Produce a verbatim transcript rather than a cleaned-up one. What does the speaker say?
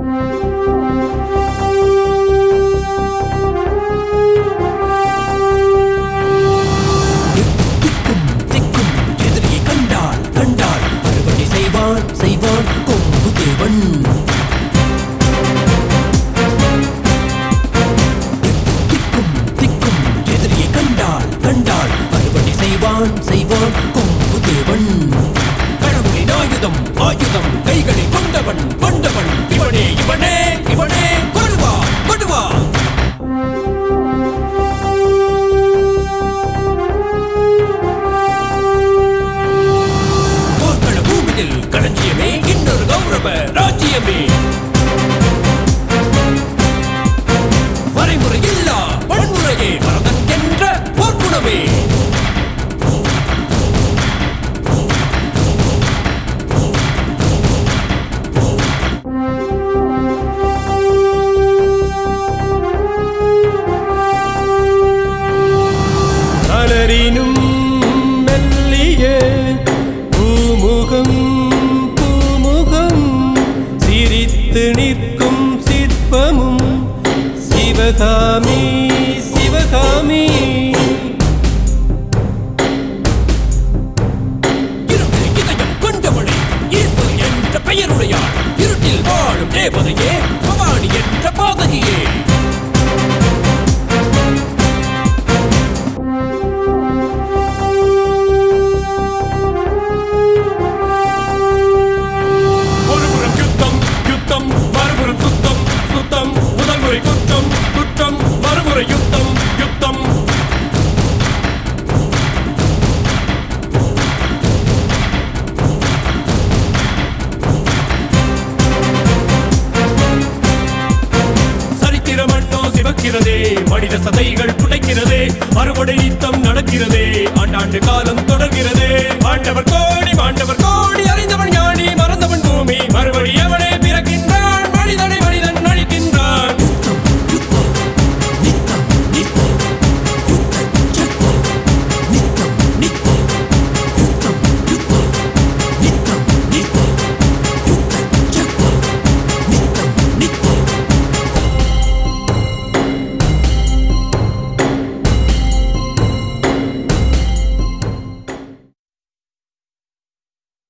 செய்வான் கொம்பு தேவன். திக்கும் திக்கும் எதிரியை கண்டால் கண்டால் அறுவடை செய்வான் செய்வான் கொம்பு தேவன். கடவுளின் ஆயுதம் ஆயுதம் கைகளில் கொண்டவன் கொண்டவன் இவனே இவனே இவனே கொடுவா கொடுவா. களஞ்சியமே இன்னொரு கௌரவ ராஜ்யமே. வரைமுறை இல்லா வன்முறையே பரதன் என்ற போர்க்குணமே. அலரினும் மெல்லிய பூமுகம் நிற்கும் சிற்பமும் சிவகாமி சிவகாமி. இருட்டில் இதயம் கொண்டவளே ஈஸ்வரி என்ற பெயருடையாள். இருட்டில் வாழும் தேவதையே பவானி என்ற பாதகியே. மறுபுறம் சுத்தம் சுத்தம் முதல் முறை குற்றம் குற்றம் மறுமுறை யுத்தம் யுத்தம். சரித்திர மண்ணோ சிவக்கிறதே மனித சதைகள் புடைக்கிறதே. அறுவடை யுத்தம் நடக்கிறதே ஆண்டாண்டு காலம் தொடர்கிறதே. ஆண்டவர்